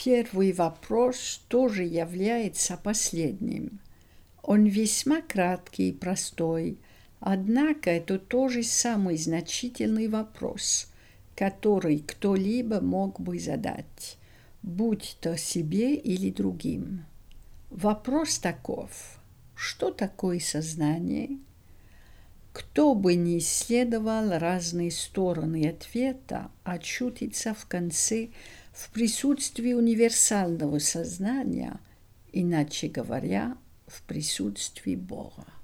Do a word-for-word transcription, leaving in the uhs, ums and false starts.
Первый вопрос тоже является последним. Он весьма краткий и простой, однако это тоже самый значительный вопрос, который кто-либо мог бы задать, будь то себе или другим. Вопрос таков: что такое сознание? Кто бы ни исследовал разные стороны ответа, очутится в конце в присутствии универсального сознания, иначе говоря, в присутствии Бога.